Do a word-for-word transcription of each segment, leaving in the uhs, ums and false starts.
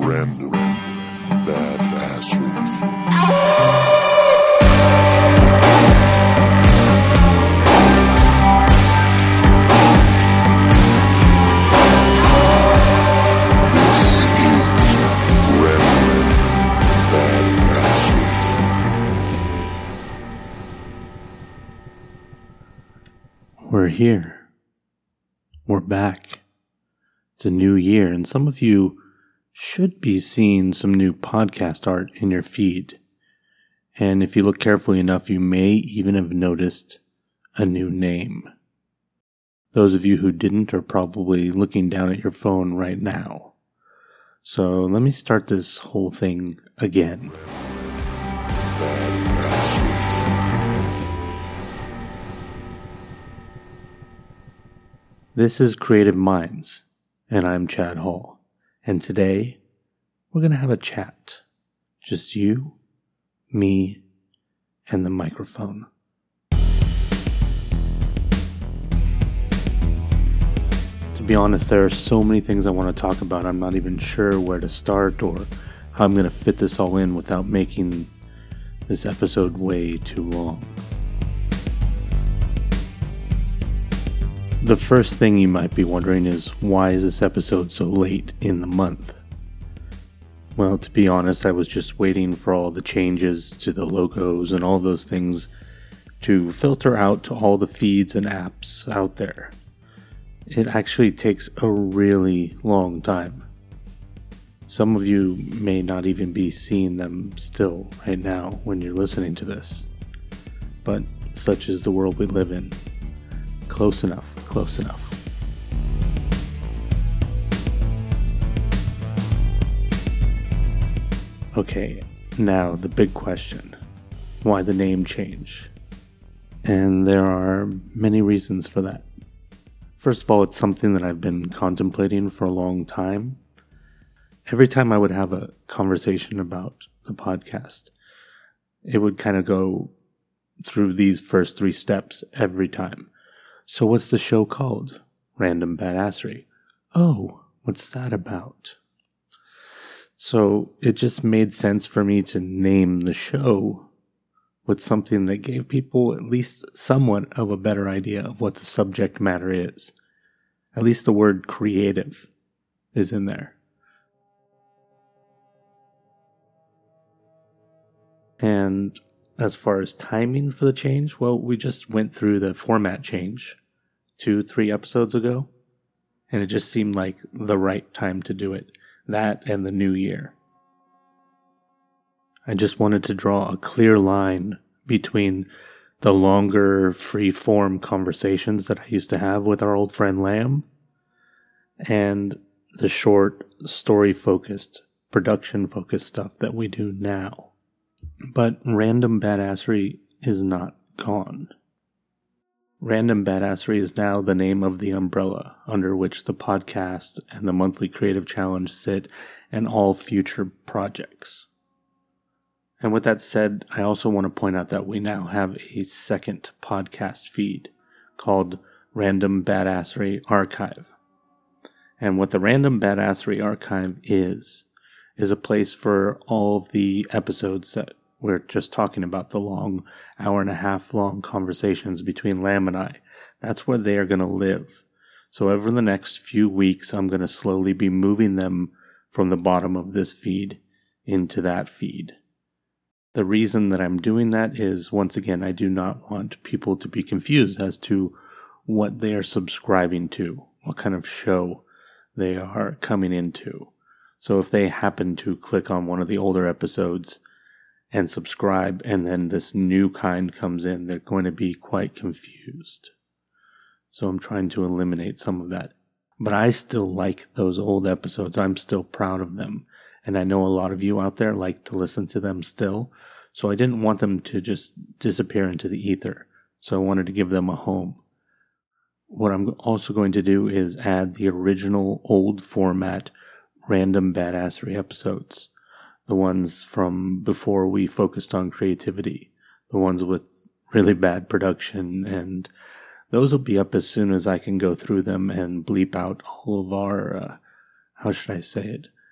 Random Badassery. We're here. We're back. It's a new year, and some of you should be seeing some new podcast art in your feed. And if you look carefully enough, you may even have noticed a new name. Those of you who didn't are probably looking down at your phone right now. So let me start this whole thing again. This is Creative Minds, and I'm Chad Hall, and today we're going to have a chat. Just you, me, and the microphone. To be honest, there are so many things I want to talk about, I'm not even sure where to start or how I'm going to fit this all in without making this episode way too long. The first thing you might be wondering is, why is this episode so late in the month? Well, to be honest, I was just waiting for all the changes to the logos and all those things to filter out to all the feeds and apps out there. It actually takes a really long time. Some of you may not even be seeing them still right now when you're listening to this. But such is the world we live in. Close enough, close enough. Okay, now the big question. Why the name change? And there are many reasons for that. First of all, it's something that I've been contemplating for a long time. Every time I would have a conversation about the podcast, it would kind of go through these first three steps every time. So what's the show called? Random Badassery. Oh, what's that about? So it just made sense for me to name the show with something that gave people at least somewhat of a better idea of what the subject matter is. At least the word creative is in there. And as far as timing for the change, well, we just went through the format change two, three episodes ago, and it just seemed like the right time to do it. That and the new year. I just wanted to draw a clear line between the longer, free-form conversations that I used to have with our old friend Lamb and the short, story-focused, production-focused stuff that we do now. But Random Badassery is not gone. Random Badassery is now the name of the umbrella under which the podcast and the monthly creative challenge sit and all future projects. And with that said, I also want to point out that we now have a second podcast feed called Random Badassery Archive. And what the Random Badassery Archive is, is a place for all of the episodes that we're just talking about, the long, hour and a half long conversations between Lamb and I. That's where they are going to live. So over the next few weeks, I'm going to slowly be moving them from the bottom of this feed into that feed. The reason that I'm doing that is, once again, I do not want people to be confused as to what they are subscribing to, what kind of show they are coming into. So if they happen to click on one of the older episodes and subscribe, and then this new kind comes in, they're going to be quite confused. So I'm trying to eliminate some of that. But I still like those old episodes. I'm still proud of them. And I know a lot of you out there like to listen to them still. So I didn't want them to just disappear into the ether. So I wanted to give them a home. What I'm also going to do is add the original old format Random Badassery episodes. The ones from before we focused on creativity, the ones with really bad production, and those will be up as soon as I can go through them and bleep out all of our, uh, how should I say it,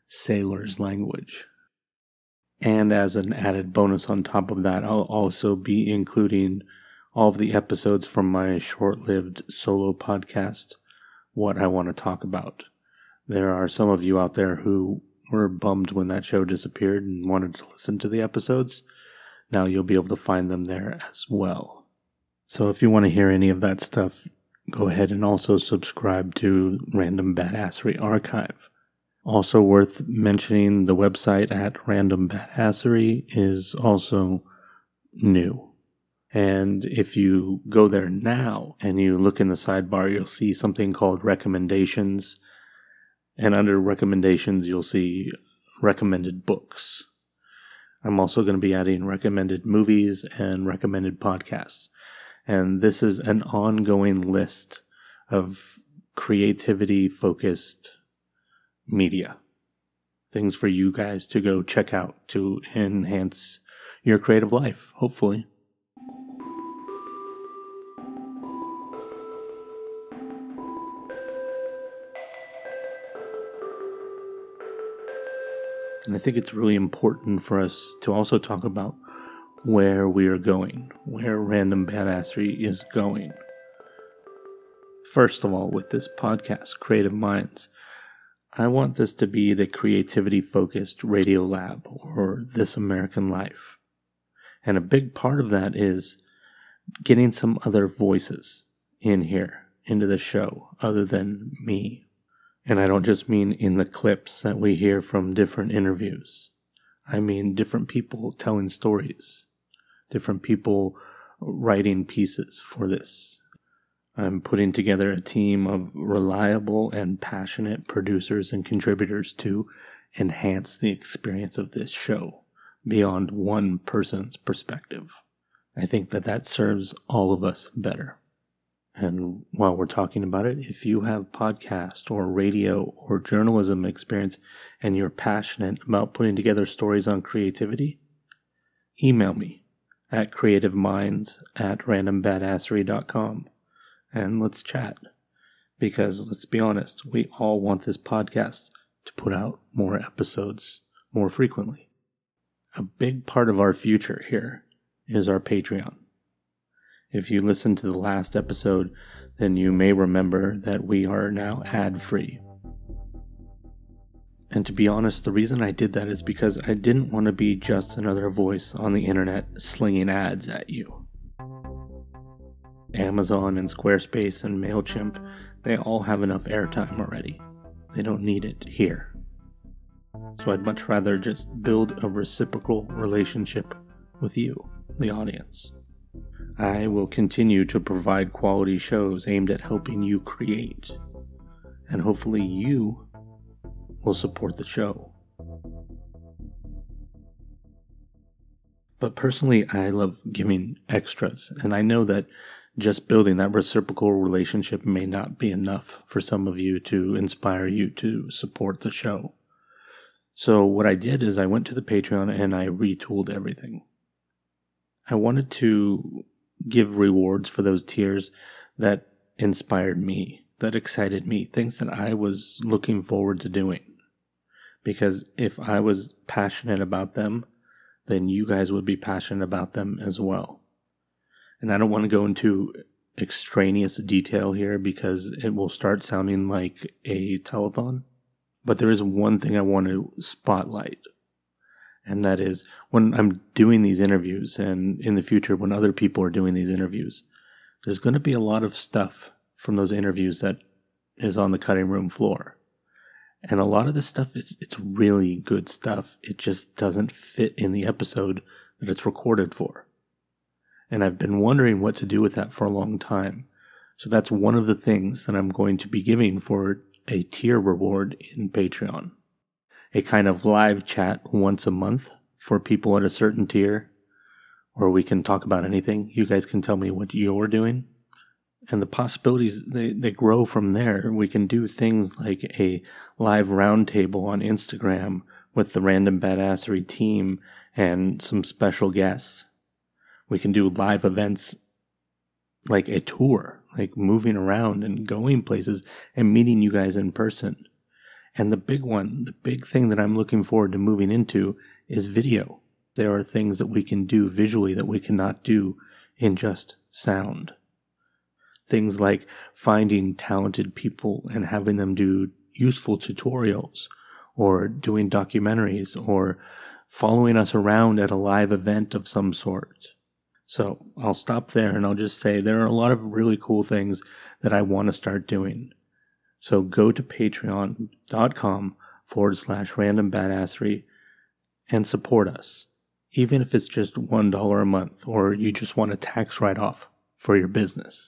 sailor's language. And as an added bonus on top of that, I'll also be including all of the episodes from my short-lived solo podcast, What I Want to Talk About. There are some of you out there who were bummed when that show disappeared and wanted to listen to the episodes. Now you'll be able to find them there as well. So if you want to hear any of that stuff, go ahead and also subscribe to Random Badassery Archive. Also worth mentioning, the website at Random Badassery is also new. And if you go there now and you look in the sidebar, you'll see something called recommendations. And under recommendations, you'll see recommended books. I'm also going to be adding recommended movies and recommended podcasts. And this is an ongoing list of creativity-focused media. Things for you guys to go check out to enhance your creative life, hopefully. And I think it's really important for us to also talk about where we are going, where Random Badassery is going. First of all, with this podcast, Creative Minds, I want this to be the creativity-focused radio lab, or This American Life. And a big part of that is getting some other voices in here, into the show, other than me. And I don't just mean in the clips that we hear from different interviews. I mean different people telling stories, different people writing pieces for this. I'm putting together a team of reliable and passionate producers and contributors to enhance the experience of this show beyond one person's perspective. I think that that serves all of us better. And while we're talking about it, if you have podcast or radio or journalism experience and you're passionate about putting together stories on creativity, email me at creativeminds at randombadassery dot com and let's chat. Because let's be honest, we all want this podcast to put out more episodes more frequently. A big part of our future here is our Patreon. If you listened to the last episode, then you may remember that we are now ad-free. And to be honest, the reason I did that is because I didn't want to be just another voice on the internet slinging ads at you. Amazon and Squarespace and MailChimp, they all have enough airtime already. They don't need it here. So I'd much rather just build a reciprocal relationship with you, the audience. I will continue to provide quality shows aimed at helping you create, and hopefully you will support the show. But personally, I love giving extras, and I know that just building that reciprocal relationship may not be enough for some of you to inspire you to support the show. So what I did is I went to the Patreon and I retooled everything. I wanted to give rewards for those tiers that inspired me, that excited me, things that I was looking forward to doing. Because if I was passionate about them, then you guys would be passionate about them as well. And I don't want to go into extraneous detail here because it will start sounding like a telethon. But there is one thing I want to spotlight. And that is, when I'm doing these interviews, and in the future when other people are doing these interviews, there's going to be a lot of stuff from those interviews that is on the cutting room floor. And a lot of this stuff, is it's really good stuff. It just doesn't fit in the episode that it's recorded for. And I've been wondering what to do with that for a long time. So that's one of the things that I'm going to be giving for a tier reward in Patreon. A kind of live chat once a month for people at a certain tier, where we can talk about anything. You guys can tell me what you're doing. And the possibilities, they, they grow from there. We can do things like a live roundtable on Instagram with the Random Badassery team and some special guests. We can do live events like a tour, like moving around and going places and meeting you guys in person. And the big one, the big thing that I'm looking forward to moving into is video. There are things that we can do visually that we cannot do in just sound. Things like finding talented people and having them do useful tutorials, or doing documentaries, or following us around at a live event of some sort. So I'll stop there and I'll just say there are a lot of really cool things that I want to start doing. So go to patreon.com forward slash random badassery and support us. Even if it's just one dollar a month, or you just want a tax write-off for your business.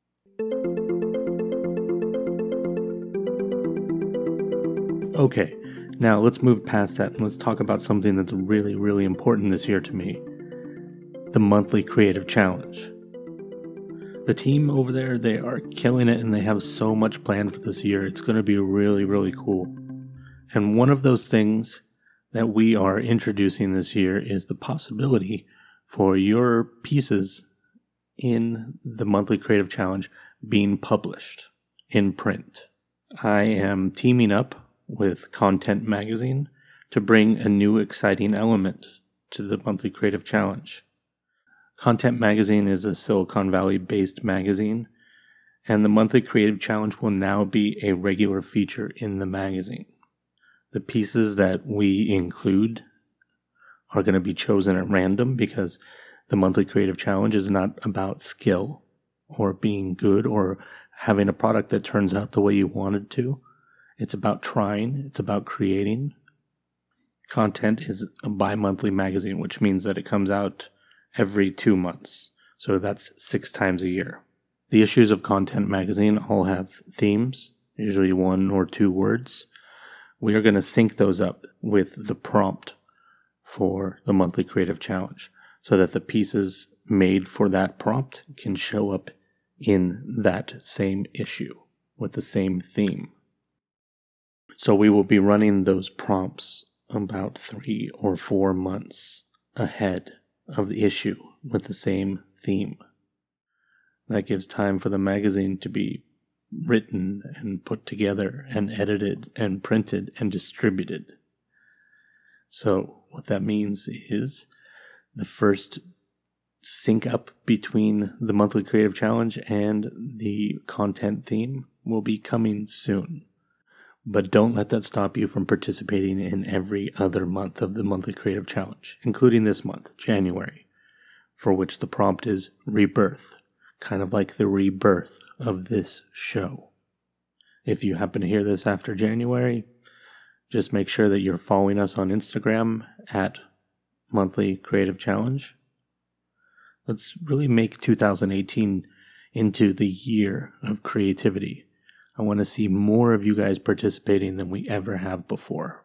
Okay, now let's move past that and let's talk about something that's really, really important this year to me. The monthly creative challenge. The team over there, they are killing it and they have so much planned for this year. It's going to be really, really cool. And one of those things that we are introducing this year is the possibility for your pieces in the monthly creative challenge being published in print. I am teaming up with Content Magazine to bring a new exciting element to the monthly creative challenge. Content Magazine is a Silicon Valley based magazine, and the monthly creative challenge will now be a regular feature in the magazine. The pieces that we include are going to be chosen at random because the monthly creative challenge is not about skill or being good or having a product that turns out the way you wanted to. It's about trying. It's about creating. Content is a bi-monthly magazine, which means that it comes out every two months. So that's six times a year. The issues of Content Magazine all have themes, usually one or two words. We are going to sync those up with the prompt for the monthly creative challenge so that the pieces made for that prompt can show up in that same issue with the same theme. So we will be running those prompts about three or four months ahead of the issue with the same theme. That gives time for the magazine to be written and put together and edited and printed and distributed. So what that means is the first sync up between the monthly creative challenge and the content theme will be coming soon. But don't let that stop you from participating in every other month of the monthly creative challenge, including this month, January, for which the prompt is rebirth, kind of like the rebirth of this show. If you happen to hear this after January, just make sure that you're following us on Instagram at Monthly Creative Challenge. Let's really make two thousand eighteen into the year of creativity. I want to see more of you guys participating than we ever have before.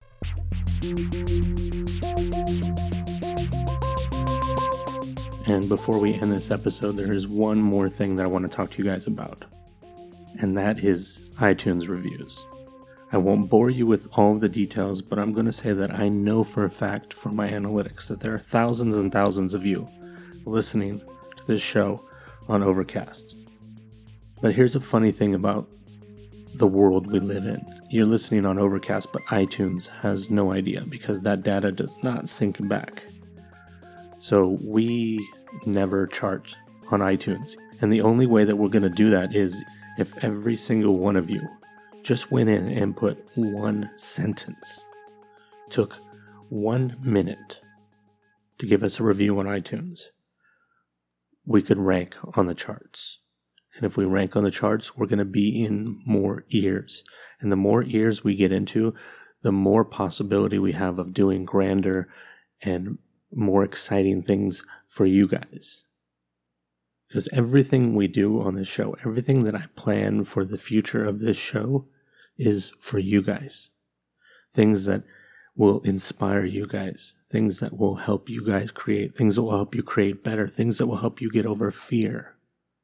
And before we end this episode, there is one more thing that I want to talk to you guys about. And that is iTunes reviews. I won't bore you with all of the details, but I'm going to say that I know for a fact from my analytics that there are thousands and thousands of you listening to this show on Overcast. But here's a funny thing about the world we live in. You're listening on Overcast, but iTunes has no idea because that data does not sync back. So we never chart on iTunes. And the only way that we're going to do that is if every single one of you just went in and put one sentence, took one minute to give us a review on iTunes, we could rank on the charts. And if we rank on the charts, we're going to be in more ears. And the more ears we get into, the more possibility we have of doing grander and more exciting things for you guys. Because everything we do on this show, everything that I plan for the future of this show is for you guys. Things that will inspire you guys. Things that will help you guys create. Things that will help you create better. Things that will help you get over fear.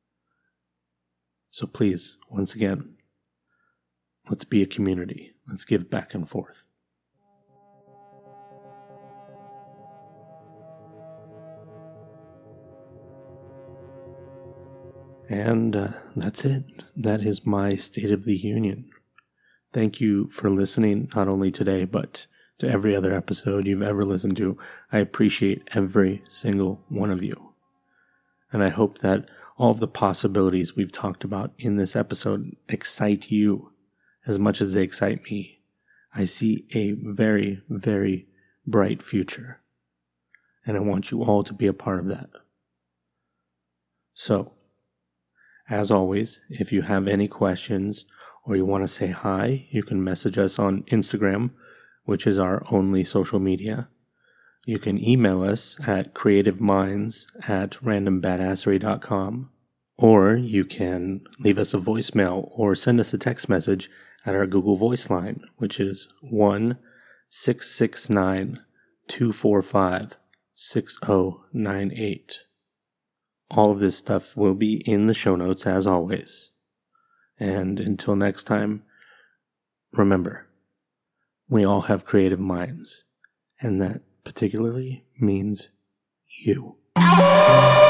So please, once again, let's be a community. Let's give back and forth. And uh, that's it. That is my State of the Union. thank you for listening, not only today, but to every other episode you've ever listened to. I appreciate every single one of you. And I hope that all of the possibilities we've talked about in this episode excite you as much as they excite me. I see a very, very bright future. And I want you all to be a part of that. So, as always, if you have any questions or you want to say hi, you can message us on Instagram, which is our only social media. You can email us at creativeminds at randombadassery dot com, or you can leave us a voicemail or send us a text message at our Google Voice line, which is one six six nine two four five six zero nine eight. All of this stuff will be in the show notes as always. And until next time, remember, we all have creative minds, and that particularly means you.